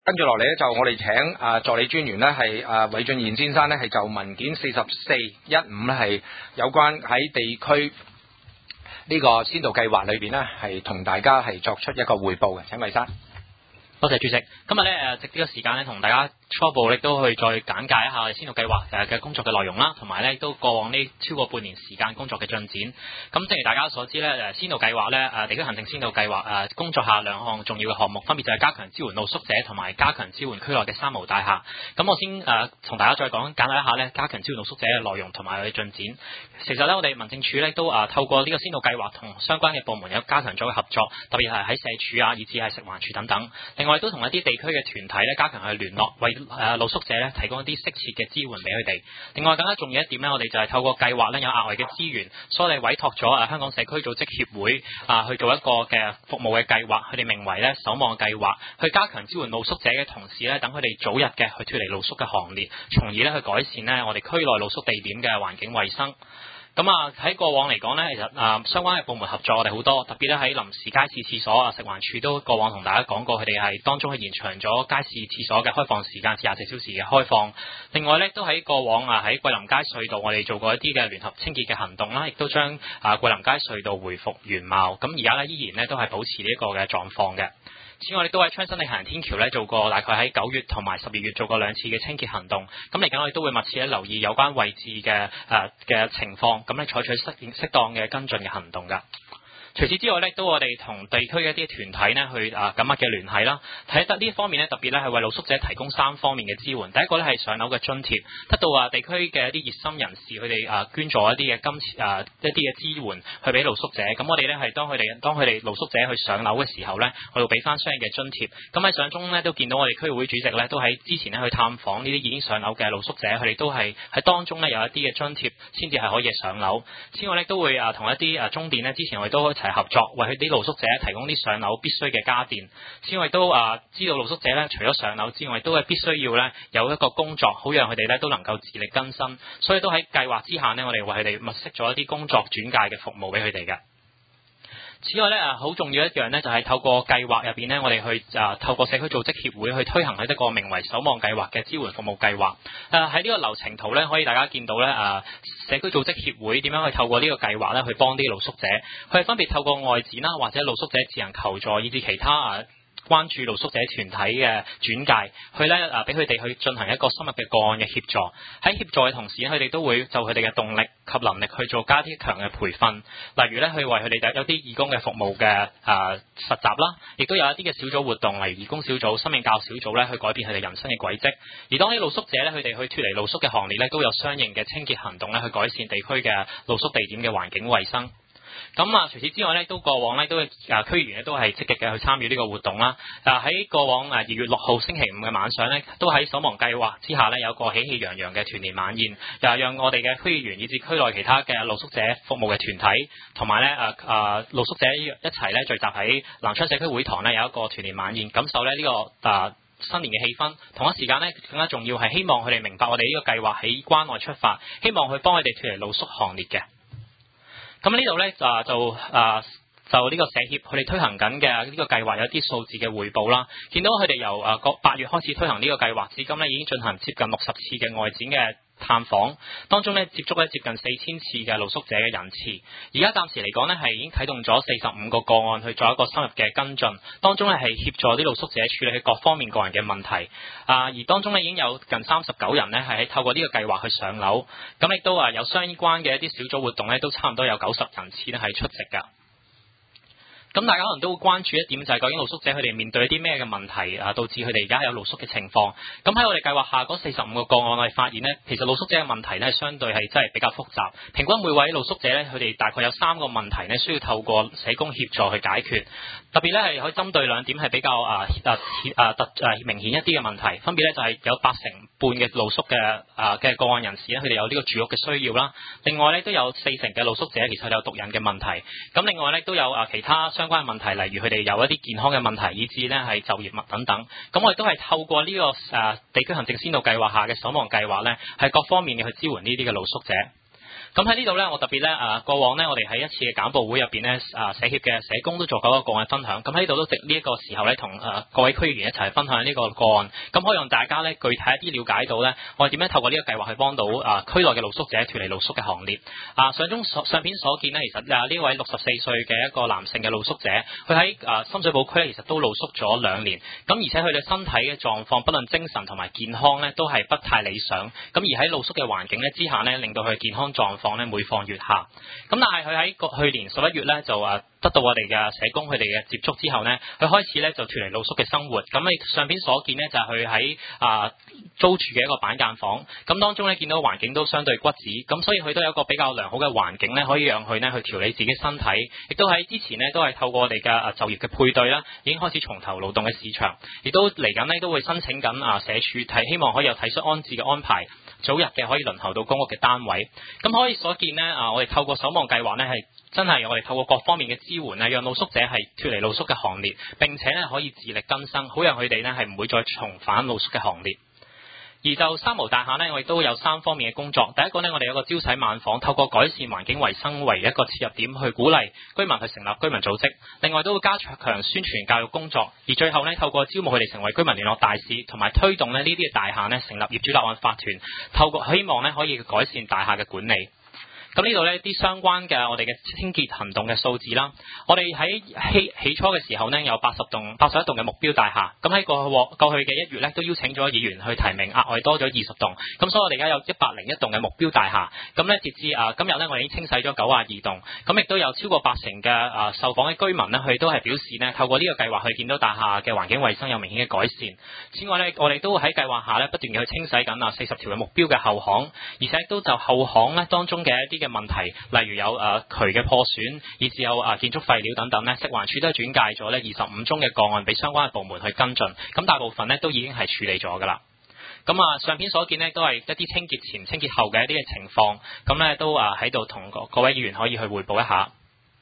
跟住落嚟咧，就我哋請助理專員咧係韋俊賢先生咧係就文件4415咧係有關喺地區呢個先導計劃裏邊咧係同大家係作出一個匯報嘅，請韋生。 多謝主席。今日咧藉呢個時間咧，同大家初步咧都去再簡介一下我哋先導計劃嘅工作嘅內容啦，同埋咧都過往呢超過半年時間工作嘅進展。咁正如大家所知咧，先導計劃咧地區行政先導計劃工作下兩項重要嘅項目，分別就係加強支援露宿者同埋加強支援區內嘅三無大廈。咁我先同大家再講簡單一下咧加強支援露宿者嘅內容同埋佢嘅進展。其實咧我哋民政處咧都透過呢個先導計劃同相關嘅部門有加強咗嘅合作，特別係喺社署以至係食環署等等。另外都同一啲地區嘅團體咧加強去聯絡，為露宿者咧提供一啲適切嘅支援俾佢哋。另外更加重要一點咧，我哋就係透過計劃咧有額外嘅資源，所以我哋委託咗香港社區組織協會去做一個嘅服務嘅計劃，佢哋名為咧守望計劃，去加強支援露宿者嘅同時咧，等佢哋早日嘅去脫離露宿嘅行列，從而咧去改善咧我哋區內露宿地點嘅環境衛生。咁喺過往嚟講呢，其實相關嘅部門合作我哋好多，特別咧喺臨時街市廁所食環署都過往同大家講過，佢哋係當中係延長咗街市廁所嘅開放時間至24小時嘅開放。另外呢，都喺過往喺桂林街隧道我哋做過一啲嘅聯合清潔嘅行動啦，亦都將桂林街隧道回復原貌。咁而家呢，依然呢都係保持呢一個嘅狀況嘅。此外，我哋都喺昌新里行人天橋咧做過，大概喺9月同埋12月做過2次嘅清潔行動。咁嚟緊我哋都會密切留意有關位置嘅情況，咁咧採取適當嘅跟進嘅行動㗎。除此之外咧，都我哋同地區嘅一啲團體呢去緊密嘅聯繫啦。睇得呢方面呢，特別咧係為露宿者提供3方面嘅支援。第一個咧係上樓嘅津貼，得到地區嘅一啲熱心人士佢哋捐助一啲嘅金錢一啲嘅支援去俾露宿者。咁我哋咧係當佢哋露宿者去上樓嘅時候咧，我哋會俾翻相應嘅津貼。咁喺相中咧都見到我哋區議會主席咧都喺之前咧去探訪呢啲已經上樓嘅露宿者，佢哋都係喺當中咧有一啲嘅津貼先至係可以上樓。此外咧都會同一啲中電咧之前我哋都一齊合作，為佢啲露宿者提供啲上樓必須嘅家電。此外都知道露宿者咧除咗上樓之外，都係必須要咧有一個工作，好讓佢哋咧都能夠自力更生。所以都喺計劃之下呢，我哋為佢哋物色咗一啲工作轉介嘅服務俾佢哋嘅。此外咧好重要一樣咧就係透過計劃入邊咧，我哋去透過社區組織協會去推行一個名為守望計劃嘅支援服務計劃。喺呢個流程圖咧，可以大家見到咧社區組織協會點樣去透過呢個計劃咧去幫啲露宿者，佢係分別透過外展啦，或者露宿者自行求助，以至其他關注露宿者團體嘅轉介，去咧俾佢哋去進行一個深入嘅個案嘅協助。喺協助嘅同時，佢哋都會就佢哋嘅動力及能力去做加啲強嘅培訓，例如咧去為佢哋有啲義工嘅服務嘅實習啦，亦都有一啲嘅小組活動，例如義工小組、生命教小組咧去改變佢哋人生嘅軌跡。而當啲露宿者咧佢哋去脫離露宿嘅行列咧，都有相應嘅清潔行動咧去改善地區嘅露宿地點嘅環境衛生。咁除此之外咧，都過往咧都區議員咧都係積極嘅去參與呢個活動啦。喺過往2月6號星期五嘅晚上咧，都喺守望計劃之下咧有個喜氣洋洋嘅團年晚宴，又讓我哋嘅區議員以至區內其他嘅露宿者服務嘅團體，同埋咧露宿者一齊咧聚集喺南昌社區會堂咧有一個團年晚宴，感受咧呢個新年嘅氣氛。同一時間咧更加重要係希望佢哋明白我哋呢個計劃喺關外出發，希望去幫佢哋脫離露宿行列嘅。咁呢度咧就呢個社協佢哋推行緊嘅呢個計劃有啲數字嘅匯報啦。見到佢哋由8月開始推行呢個計劃，至今咧已經進行接近60次嘅外展嘅探訪，當中咧接觸咧接近4000次嘅露宿者嘅人次。而家暫時嚟講咧係已經啟動咗45個個案去做一個深入嘅跟進，當中咧係協助啲露宿者處理佢各方面個人嘅問題。而當中咧已經有近39人咧係透過呢個計劃去上樓，咁亦都有相關嘅一啲小組活動咧都差唔多有90人次咧係出席㗎。咁大家可能都會關注一點，就係究竟露宿者佢哋面對一啲咩嘅問題導致佢哋而家有露宿嘅情況。咁喺我哋計劃下嗰45個個案，我哋發現呢，其實露宿者嘅問題呢，相對係真係比較複雜。平均每位露宿者呢，佢哋大概有3個問題呢，需要透過社工協助去解決。特別呢係可以針對2點係比較明顯一啲嘅問題，分別呢就係有80%嘅露宿嘅個案人士呢，佢哋有呢個住屋嘅需要啦。另外呢都有40%嘅露宿者其實有毒癮嘅問題。咁另外呢都有其他相關嘅問題，例如佢哋有一啲健康嘅問題，以至呢係就業物等等。咁我哋都係透過呢個地區行政先導計劃下嘅守望計劃呢，係各方面嘅去支援呢啲嘅露宿者。 咁喺呢度咧，我特別咧過往咧，我哋喺一次嘅簡報會入邊咧，社協嘅社工都做過一個個案分享。咁喺呢度都藉呢一個時候咧，同各位區議員一齊分享呢個個案。咁可以讓大家咧具體一啲了解到咧，我哋點樣透過呢個計劃去幫到區內嘅露宿者脫離露宿嘅行列。相片所見呢，其實呢位64歲嘅一個男性嘅露宿者，佢喺深水埗區咧，其實都露宿咗2年。咁而且佢哋身體嘅狀況，不論精神同埋健康咧，都係不太理想。咁而喺露宿嘅環境咧之下咧，令到佢健康狀況咧每況愈下。咁但係佢喺去年11月咧就得到我哋嘅社工佢哋嘅接觸之後呢，佢開始咧就脫離露宿嘅生活。咁你上邊所見呢，就係佢喺租住嘅一個板間房。咁當中咧見到環境都相對骨子，咁所以佢都有一個比較良好嘅環境咧，可以讓佢呢去調理自己身體。亦都喺之前呢，都係透過我哋嘅就業嘅配對啦，已經開始重投勞動嘅市場。亦都嚟緊呢，都會申請緊社署希望可以有體恤安置嘅安排，早日嘅可以輪候到公屋嘅單位。咁可以所見呢，我哋透過守望計劃呢，係真係我哋透過各方面嘅支援呢，讓露宿者係脫離露宿嘅行列，並且呢可以自力更生，好讓佢哋呢係唔會再重返露宿嘅行列。而就三無大廈呢，我哋都有3方面嘅工作。第一個呢，我哋有個朝洗晚訪，透過改善環境衛生為一個切入點，去鼓勵居民去成立居民組織。另外都會加強宣傳教育工作。而最後呢，透過招募佢哋成為居民聯絡大使，同埋推動呢啲嘅大廈呢成立業主立案法團，透過希望呢可以改善大廈嘅管理。咁呢度呢啲相關嘅我哋嘅清潔行動嘅數字啦，我哋喺起初嘅時候呢，有81棟嘅目標大廈，咁喺過去嘅1月呢，都邀請咗議員去提名，額外多咗20棟，咁所以我哋而家有101棟嘅目標大廈，咁呢截至今日呢，我哋已經清洗咗92棟，咁亦都有超過80%嘅受訪嘅居民呢，佢都係表示呢，透過呢個計劃去見到大廈嘅環境衛生有明顯嘅改善。此外呢，我哋都喺計劃下呢，不斷去清洗緊40條嘅目標嘅後巷，而且都就後巷呢當中嘅一啲嘅問題，例如有渠嘅破損，以至有建築廢料等等呢，食環署都係轉介咗呢25宗嘅個案俾相關嘅部門去跟進，咁大部分呢都已經係處理咗㗎啦。咁上片所見呢，都係一啲清潔前、清潔後嘅一啲嘅情況，咁呢都喺度同各位議員可以去匯報一下。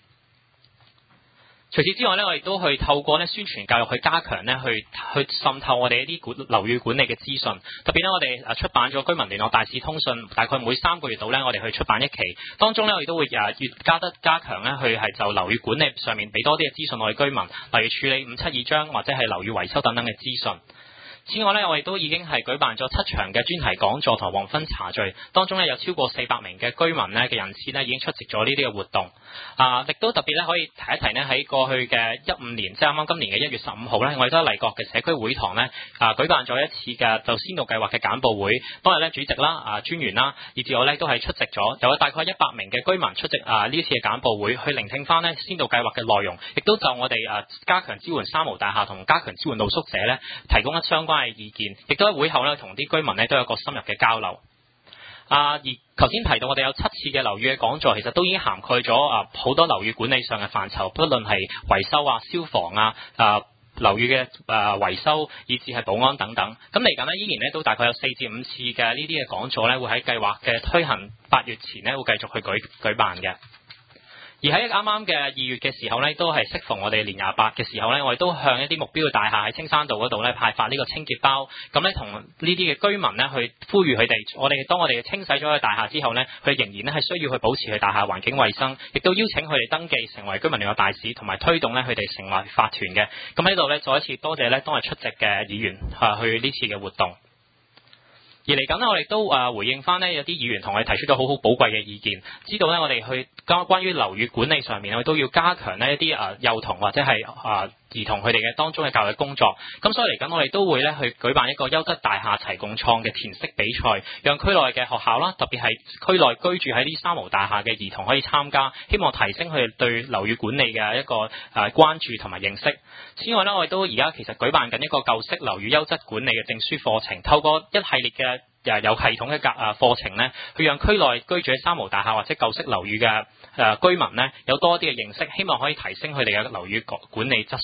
除此之外呢，我哋都去透過宣傳教育去加強呢，去滲透我哋一啲樓宇管理嘅資訊。特別呢，我哋出版咗居民聯絡大使通訊，大概每3個月度呢，我哋去出版1期。當中呢，我哋都會越加強呢，去係就樓宇管理上面俾多啲嘅資訊我哋居民，例如處理572章或者係樓宇維修等等嘅資訊。此外呢，我哋都已經係舉辦咗7場嘅專題講座同黃昏茶聚，當中呢，有超過400名嘅居民呢嘅人次呢已經出席咗呢啲嘅活動。亦都特別呢，可以提一提呢，喺過去嘅15年，即係啱啱今年嘅1月15號呢，我哋都喺麗閣嘅社區會堂呢舉辦咗一次嘅就先導計劃嘅簡報會。當日呢，主席啦、專員啦，以至我呢都係出席咗，有大概100名嘅居民出席呢次嘅簡報會，去聆聽翻呢先導計劃嘅內容，亦都就我哋加強支援三無大廈同加強支援露宿者呢提供一相關嘅意見，亦都喺會後呢同啲居民呢都有個深入嘅交流。而頭先提到我哋有7次嘅樓宇嘅講座，其實都已經涵蓋咗好多樓宇管理上嘅範疇，不論係維修消防樓宇嘅維修，以至係保安等等。咁嚟緊呢，依然呢都大概有4至5次嘅呢啲嘅講座呢會喺計劃嘅推行8月前呢會繼續去舉辦嘅。而喺啱啱嘅2月嘅時候呢，都係適逢我哋年28嘅時候呢，我哋都向一啲目標嘅大廈喺青山道嗰度呢派發呢個清潔包，咁呢，同呢啲嘅居民呢去呼籲佢哋，當我哋清洗咗嘅大廈之後呢，佢仍然呢係需要去保持佢大廈環境衛生，亦都邀請佢哋登記成為居民聯絡大使，同埋推動呢佢哋成為法團嘅。咁喺度呢，再一次多謝呢當日出席嘅議員去呢次嘅活動。而嚟緊呢，我哋都回應翻呢有啲議員同我哋提出咗好寶貴嘅意見，知道呢我哋去關於樓宇管理上面，我哋都要加強呢一啲幼童或者係兒童佢哋嘅當中嘅教育工作。咁所以嚟緊我哋都會呢去舉辦一個優質大廈齊共創嘅填色比賽，讓區內嘅學校啦，特別係區內居住喺呢三無大廈嘅兒童可以參加，希望提升佢哋對樓宇管理嘅一個關注同埋認識。此外呢，我哋都而家其實舉辦緊一個舊式樓宇優質管理嘅證書課程，透過一系列嘅有系統嘅課程呢，去讓區內居住喺三無大廈或者舊式樓宇嘅居民呢有多啲嘅認識，希望可以提升佢哋嘅樓宇管理質素。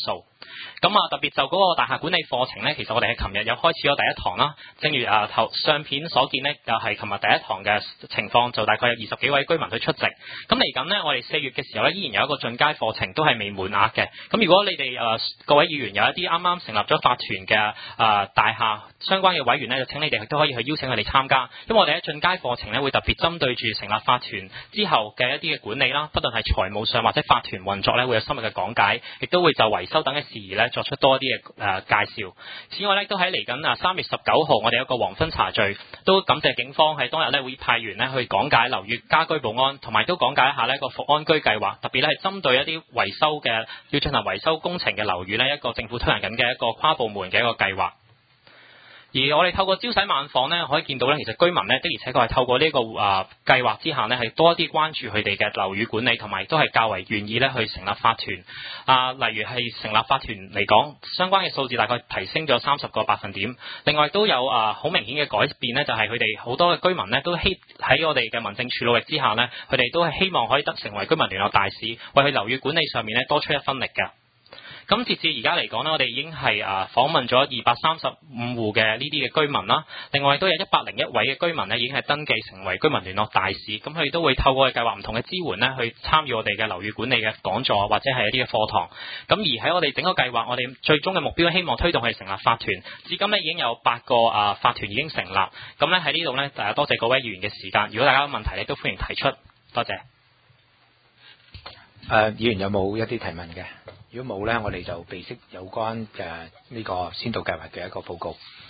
咁啊，特別就嗰個大廈管理課程呢，其實我哋喺琴日有開始咗第一堂啦。正如相片所見呢，就係琴日第一堂嘅情況，就大概有20幾位居民去出席。咁嚟緊呢，我哋4月嘅時候呢，依然有一個進階課程，都係未滿額嘅。咁如果你哋各位議員有一啲啱啱成立咗法團嘅大廈相關嘅委員呢，就請你哋亦都可以去邀請佢哋參加。因為我哋喺進階課程呢，會特別針對住成立法團之後嘅一啲嘅管理啦，不論係財務上或者法團運作呢，會有深入嘅講解，亦都會就維修等嘅事宜呢，作出多啲嘅介紹。此外咧，都喺嚟緊3月19號，我哋有個黃昏茶聚，都感謝警方喺當日咧會派員咧去講解樓宇家居保安，同埋都講解一下呢個復安居計劃，特別咧係針對一啲維修嘅要進行維修工程嘅樓宇呢，一個政府推行緊嘅一個跨部門嘅一個計劃。而我哋透過朝洗晚訪呢，可以見到呢，其實居民呢的而且確係透過呢個計劃之下呢，係多啲關注佢哋嘅樓宇管理，同埋都係較為願意呢去成立法團。例如係成立法團嚟講，相關嘅數字大概提升咗30個百分點。另外都有好明顯嘅改變呢，就係佢哋好多嘅居民呢都喺我哋嘅民政處努力之下呢，佢哋都係希望可以得成為居民聯絡大使，為佢樓宇管理上面呢多出一分力嘅。咁截至而家嚟講呢，我哋已經係訪問咗235戶嘅呢啲嘅居民啦。另外都有101位嘅居民呢已經係登記成為居民聯絡大使。咁佢哋都會透過計劃唔同嘅支援呢，去參與我哋嘅樓宇管理嘅講座或者係一啲嘅課堂。咁而喺我哋整個計劃，我哋最終嘅目標希望推動佢哋成立法團。至今呢已經有8個法團已經成立。咁呢喺呢度呢，多謝各位議員嘅時間。如果大家有問題呢，都歡迎提出。多謝。 議員有冇一啲提問嘅？如果冇呢，我哋就備悉有關嘅呢個先導計劃嘅一個報告。